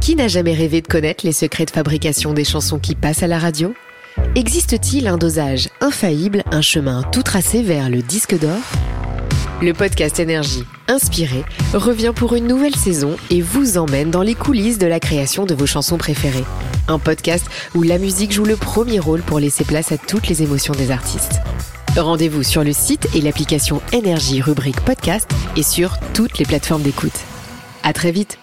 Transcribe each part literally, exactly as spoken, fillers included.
Qui n'a jamais rêvé de connaître les secrets de fabrication des chansons qui passent à la radio ? Existe-t-il un dosage infaillible, un chemin tout tracé vers le disque d'or ? Le podcast Énergie, inspiré, revient pour une nouvelle saison et vous emmène dans les coulisses de la création de vos chansons préférées. Un podcast où la musique joue le premier rôle pour laisser place à toutes les émotions des artistes. Rendez-vous sur le site et l'application Énergie rubrique podcast et sur toutes les plateformes d'écoute. À très vite.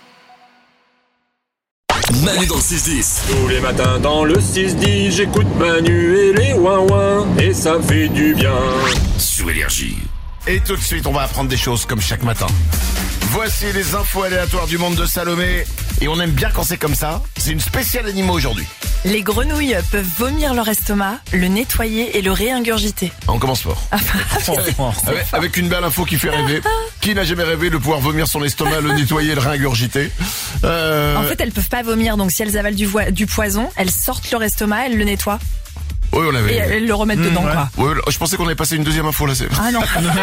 Manu dans le six dix. Tous les matins dans le six dix, j'écoute Manu et les ouin-ouin, et ça fait du bien. Sur Énergie. Et tout de suite, on va apprendre des choses comme chaque matin. Voici les infos aléatoires du monde de Salomé. Et on aime bien quand c'est comme ça. C'est une spéciale animaux aujourd'hui. Les grenouilles peuvent vomir leur estomac, le nettoyer et le réingurgiter. On commence fort. avec, avec une belle info qui fait rêver. Qui n'a jamais rêvé de pouvoir vomir son estomac, le nettoyer et le réingurgiter euh... En fait, elles peuvent pas vomir, donc si elles avalent du, vo- du poison, elles sortent leur estomac, elles le nettoient. Oui, on avait. Et elles le remettent mmh, dedans, ouais. quoi. Ouais, je pensais qu'on avait passé une deuxième info là. C'est... Ah non.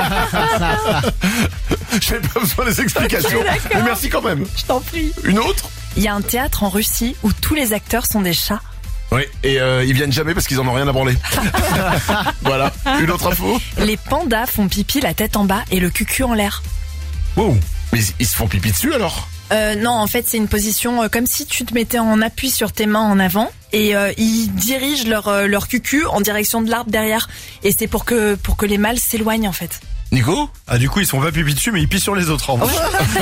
J'avais pas besoin des explications. Okay, mais merci quand même. Je t'en prie. Une autre ? Il y a un théâtre en Russie où tous les acteurs sont des chats. Oui, et euh, ils viennent jamais parce qu'ils en ont rien à branler. Voilà. Une autre info ? Les pandas font pipi la tête en bas et le cul en l'air. Wow. Mais ils se font pipi dessus alors ? Euh, non, en fait, c'est une position euh, comme si tu te mettais en appui sur tes mains en avant et euh, ils dirigent leur euh, leur cucu en direction de l'arbre derrière. Et c'est pour que pour que les mâles s'éloignent en fait. Nico ? Ah, du coup, ils se font pas pipi dessus, mais ils pissent sur les autres en vrai.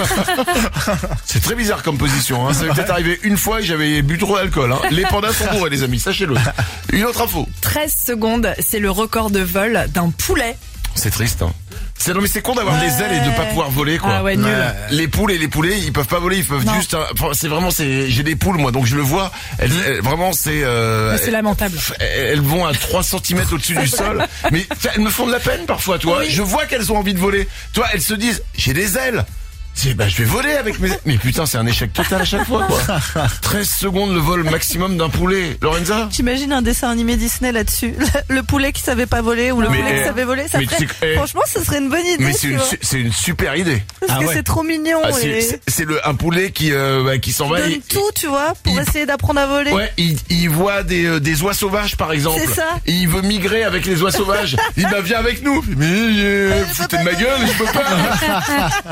C'est très bizarre comme position. Hein. Ça m'est peut-être arrivé une fois et j'avais bu trop d'alcool. Hein. Les pandas sont bourrés, les amis, sachez-le. Une autre info. treize secondes, c'est le record de vol d'un poulet. C'est triste, hein. C'est, non mais c'est con d'avoir ouais. des ailes et de pas pouvoir voler quoi. Ah ouais, nul. Ouais. Les poules et les poulets ils peuvent pas voler, ils peuvent non. juste. Enfin, c'est vraiment c'est. J'ai des poules moi donc je le vois. Elles, elles, vraiment c'est. Euh, mais c'est lamentable. Elles, elles vont à trois centimètres au-dessus du sol. Mais elles me font de la peine parfois, toi. Oui. Je vois qu'elles ont envie de voler. Toi, elles se disent j'ai des ailes. C'est, bah, je vais voler avec mes... Mais putain, c'est un échec total à chaque fois, quoi. treize secondes le vol maximum d'un poulet. Lorenza ? J'imagine un dessin animé Disney là-dessus. Le poulet qui savait pas voler ou le mais poulet eh, qui savait voler. Ça ferait... eh, Franchement, ce serait une bonne idée. Mais c'est, une, su- c'est une super idée. Parce ah que ouais. c'est trop mignon. Ah, c'est, et... c'est, c'est le, un poulet qui, euh, bah, qui s'en qui va. Donne et, tout, tu vois, pour il, essayer d'apprendre à voler. Ouais, il, il voit des, euh, des oies sauvages, par exemple. C'est ça. Et il veut migrer avec les oies sauvages. Il dit, bah, viens avec nous. Mais, euh, vous foutez de ma gueule, je peux pas.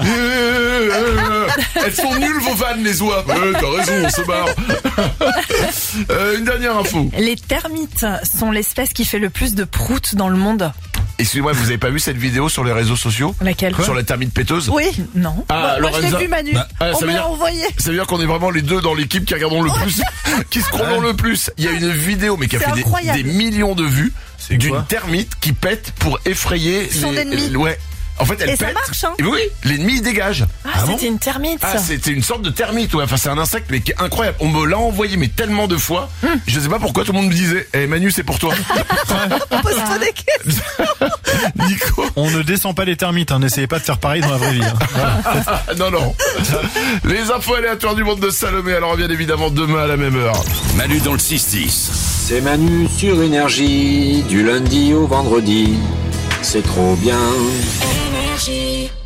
Elles sont nulles vos vannes les oies. Ouais, t'as raison, on se barre. euh, une dernière info. Les termites sont l'espèce qui fait le plus de proutes dans le monde. Excusez-moi, vous avez pas vu cette vidéo sur les réseaux sociaux ? Laquelle ? Sur la termite péteuse ? Oui. Non. Ah, moi, moi je l'ai vu Manu. Bah, ah, on me l'a envoyé. Ça veut dire qu'on est vraiment les deux dans l'équipe qui regardons le plus, qui se croient le plus. Il y a une vidéo mais qui a c'est fait des, des millions de vues c'est d'une termite qui pète pour effrayer son les, ennemi. Les, ouais. En fait, elle et pète. Ça marche, hein. Et oui, l'ennemi il dégage. Ah, ah c'était bon une termite. Ah, c'était une sorte de termite. Ouais. Enfin, c'est un insecte mais qui est incroyable. On me l'a envoyé mais tellement de fois. Hum. Je sais pas pourquoi tout le monde me disait. Eh hey, Manu, c'est pour toi. Pose-toi des questions. Nico. On ne descend pas les termites. Hein. N'essayez pas de faire pareil dans la vraie vie. Hein. non, non. Les infos aléatoires du monde de Salomé. Alors, bien évidemment, demain à la même heure. Manu dans le six dix. C'est Manu sur Énergie, du lundi au vendredi. C'est trop bien. Énergie.